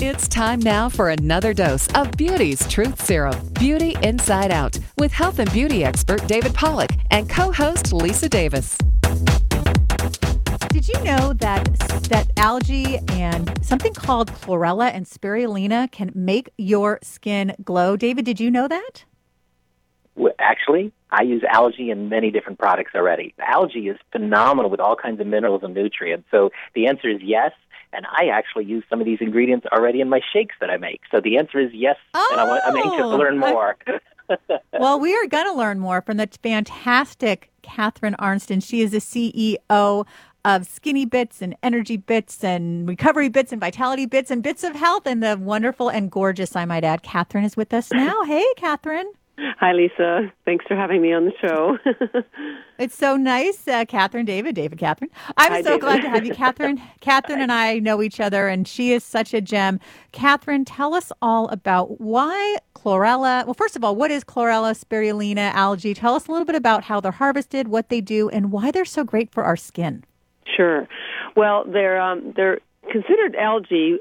It's time now for another dose of Beauty's Truth Serum, Beauty Inside Out, with health and beauty expert David Pollack and co-host Lisa Davis. Did you know that algae and something called chlorella and spirulina can make your skin glow? David, did you know that? Well, actually, I use algae in many different products already. Algae is phenomenal with all kinds of minerals and nutrients. So the answer is yes. And I actually use some of these ingredients already in my shakes that I make. So the answer is yes, and I'm anxious to learn more. Well, we are going to learn more from the fantastic Catherine Arnston. She is the CEO of Skinny Bits and Energy Bits and Recovery Bits and Vitality Bits and Bits of Health, and the wonderful and gorgeous, I might add, Catherine is with us now. Hey, Catherine. Hi, Lisa. Thanks for having me on the show. It's so nice, Catherine, David, Catherine. I'm Hi, so David. glad to have you, Catherine. Catherine and I know each other, and she is such a gem. Catherine, tell us all about why chlorella. Well, first of all, what is chlorella, spirulina, algae? Tell us a little bit about how they're harvested, what they do, and why they're so great for our skin. Sure. Well, they're considered algae,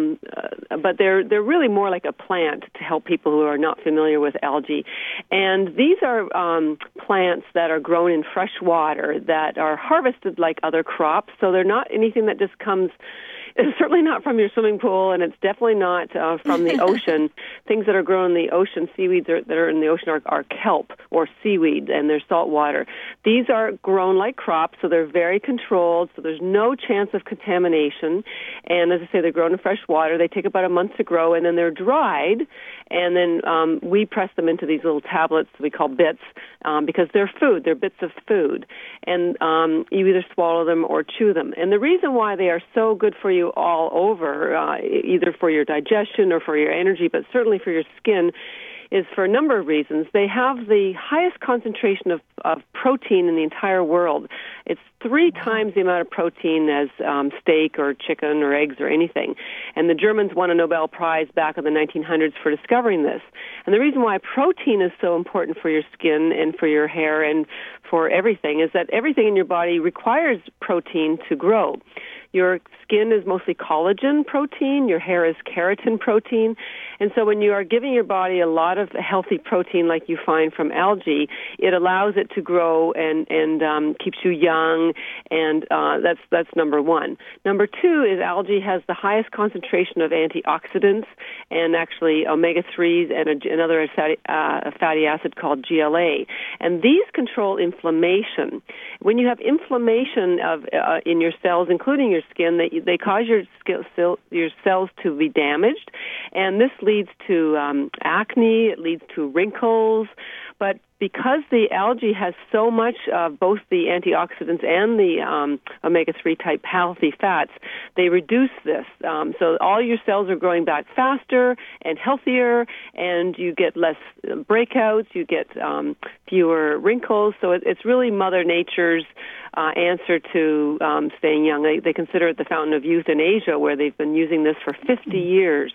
but they're really more like a plant to help people who are not familiar with algae. And these are plants that are grown in fresh water that are harvested like other crops. So they're not anything that just comes. It's certainly not from your swimming pool, and it's definitely not from the ocean. Things that are grown in the ocean, seaweeds that are in the ocean are kelp or seaweed, and they're salt water. These are grown like crops, so they're very controlled, so there's no chance of contamination. And as I say, they're grown in fresh water. They take about a month to grow, and then they're dried, and then we press them into these little tablets we call bits because they're food. They're bits of food. And you either swallow them or chew them. And the reason why they are so good for you all over, either for your digestion or for your energy, but certainly for your skin, is for a number of reasons. They have the highest concentration of protein in the entire world. It's 3 times the amount of protein as steak or chicken or eggs or anything. And the Germans won a Nobel Prize back in the 1900s for discovering this. And the reason why protein is so important for your skin and for your hair and for everything is that everything in your body requires protein to grow. Your skin is mostly collagen protein. Your hair is keratin protein. And so when you are giving your body a lot of healthy protein like you find from algae, it allows it to grow and keeps you young. And that's number one. Number two is algae has the highest concentration of antioxidants and actually omega-3s and another fatty acid called GLA. And these control inflammation. When you have inflammation in your cells, including your skin, they cause your cells to be damaged, and this leads to acne, it leads to wrinkles, but because the algae has so much of both the antioxidants and the omega-3 type healthy fats, they reduce this. So all your cells are growing back faster and healthier, and you get less breakouts, you get fewer wrinkles. So it's really Mother Nature's answer to staying young. They consider it the fountain of youth in Asia, where they've been using this for 50 years.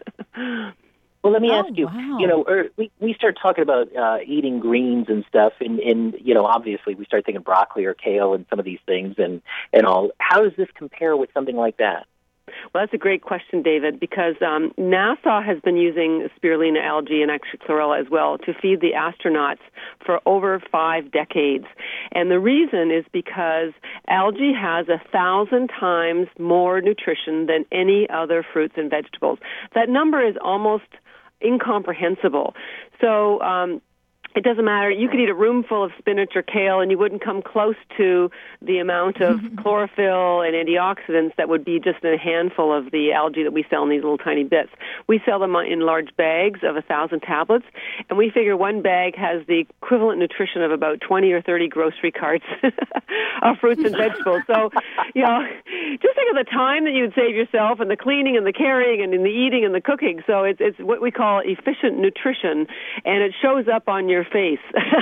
Well, let me ask you, wow. We start talking about eating greens and stuff, and obviously we start thinking broccoli or kale and some of these things and all. How does this compare with something like that? Well, that's a great question, David, because NASA has been using spirulina algae and actually chlorella as well to feed the astronauts for over 5 decades. And the reason is because algae has 1,000 times more nutrition than any other fruits and vegetables. That number is almost incomprehensible. So it doesn't matter. You could eat a room full of spinach or kale, and you wouldn't come close to the amount of chlorophyll and antioxidants that would be just in a handful of the algae that we sell in these little tiny bits. We sell them in large bags of 1,000 tablets, and we figure one bag has the equivalent nutrition of about 20 or 30 grocery carts of fruits and vegetables. So, just think of the time that you'd save yourself and the cleaning and the carrying and in the eating and the cooking. So it's what we call efficient nutrition, and it shows up on your face.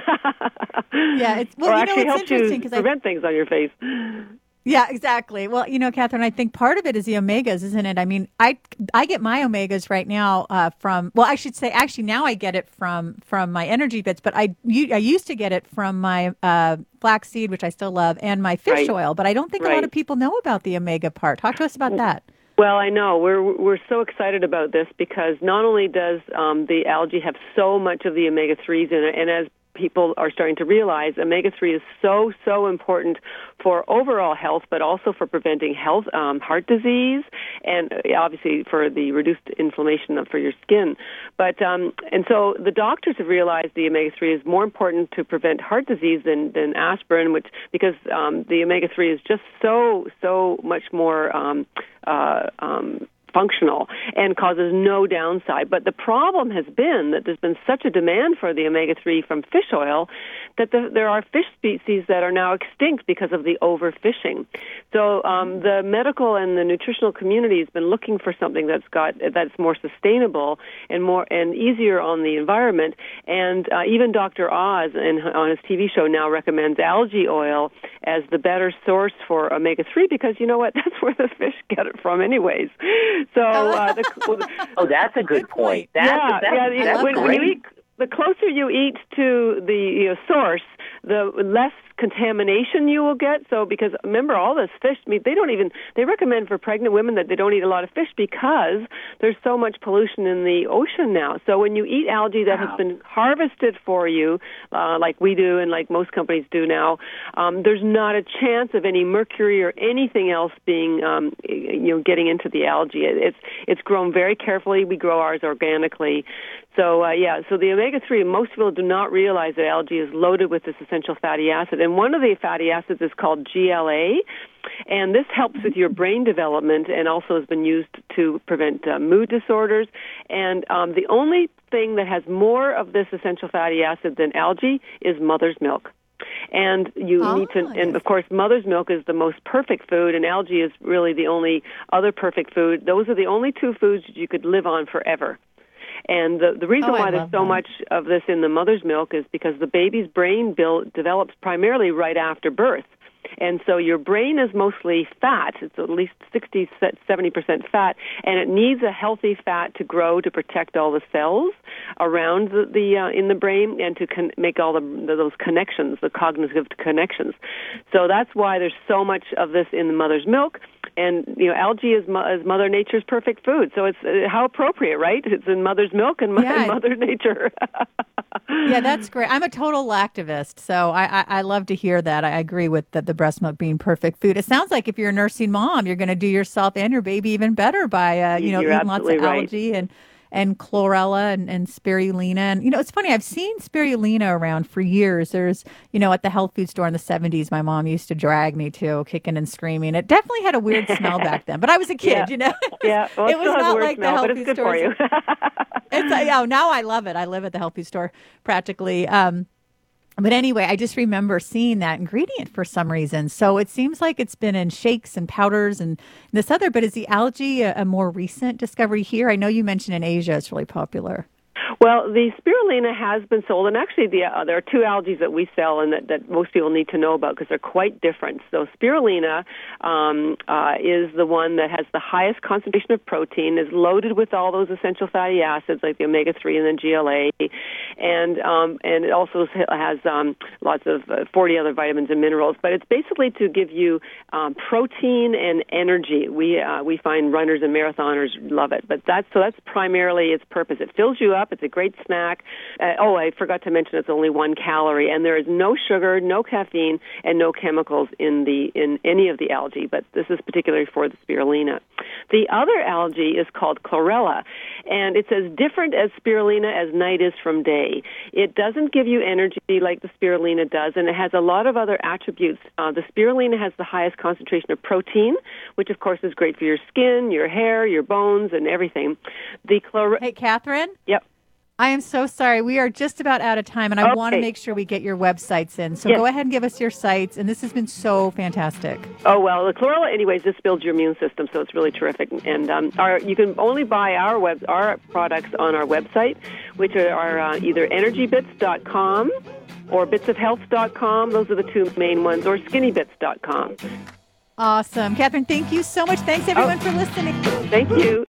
Yeah, it's actually helps interesting you prevent things on your face. Yeah, exactly. Well, Catherine, I think part of it is the omegas, isn't it? I mean, I get my omegas right now I should say, actually, now I get it from my energy bits, but I used to get it from my flaxseed, which I still love, and my fish oil. But I don't think a lot of people know about the omega part. Talk to us about that. Well, I know. We're so excited about this because not only does the algae have so much of the omega-3s in it, and as people are starting to realize, omega-3 is so important for overall health, but also for preventing heart disease, and obviously for the reduced inflammation for your skin. But and so the doctors have realized the omega-3 is more important to prevent heart disease than aspirin, because the omega-3 is just so much more functional and causes no downside. But the problem has been that there's been such a demand for the omega-3 from fish oil that there are fish species that are now extinct because of the overfishing. So the medical and the nutritional community has been looking for something that's more sustainable and easier on the environment. And even Dr. Oz on his TV show now recommends algae oil as the better source for omega-3 because you know what? That's where the fish get it from anyways. So, that's a good point. When you eat, the closer you eat to the source, the less contamination you will get. So, because remember, all this fish meat, they recommend for pregnant women that they don't eat a lot of fish because there's so much pollution in the ocean now. So when you eat algae that has been harvested for you, like we do and like most companies do now, there's not a chance of any mercury or anything else being, getting into the algae. It's grown very carefully. We grow ours organically. So, so the omega-3, most people do not realize that algae is loaded with this essential fatty acid. And one of the fatty acids is called GLA, and this helps with your brain development and also has been used to prevent mood disorders. And the only thing that has more of this essential fatty acid than algae is mother's milk. And and of course, mother's milk is the most perfect food, and algae is really the only other perfect food. Those are the only two foods that you could live on forever. And the reason why there's so much of this in the mother's milk is because the baby's brain develops primarily right after birth. And so your brain is mostly fat. It's at least 60-70% fat, and it needs a healthy fat to grow to protect all the cells around in the brain and to make all those connections, the cognitive connections. So that's why there's so much of this in the mother's milk. And algae is Mother Nature's perfect food. So it's how appropriate, right? It's in mother's milk and Mother Nature. Yeah, that's great. I'm a total lactivist, so I love to hear that. I agree with the breast milk being perfect food. It sounds like if you're a nursing mom, you're going to do yourself and your baby even better by eating lots of algae and chlorella and spirulina. And, it's funny, I've seen spirulina around for years. There's, at the health food store in the 70s, my mom used to drag me to, kicking and screaming. It definitely had a weird smell back then, but I was a kid, Yeah, well, it was not like the health food store. It's now I love it. I live at the health food store practically. But anyway, I just remember seeing that ingredient for some reason. So it seems like it's been in shakes and powders and this other. But is the algae a more recent discovery here? I know you mentioned in Asia it's really popular. Well, the spirulina has been sold, and actually there are two algae that we sell and that most people need to know about because they're quite different. So spirulina is the one that has the highest concentration of protein, is loaded with all those essential fatty acids like the omega-3 and the GLA, and it also has lots of 40 other vitamins and minerals. But it's basically to give you protein and energy. We find runners and marathoners love it, but that's primarily its purpose. It fills you up. It's a great snack. I forgot to mention it's only 1 calorie, and there is no sugar, no caffeine, and no chemicals in any of the algae, but this is particularly for the spirulina. The other algae is called chlorella, and it's as different as spirulina as night is from day. It doesn't give you energy like the spirulina does, and it has a lot of other attributes. The spirulina has the highest concentration of protein, which of course is great for your skin, your hair, your bones, and everything. Hey, Catherine? Yep. I am so sorry. We are just about out of time, and I want to make sure we get your websites in. So Go ahead and give us your sites, and this has been so fantastic. Oh, well, the chlorella, anyways, this builds your immune system, so it's really terrific. And you can only buy our products on our website, which are either energybits.com or bitsofhealth.com. Those are the two main ones, or skinnybits.com. Awesome. Catherine, thank you so much. Thanks, everyone, for listening. Thank you.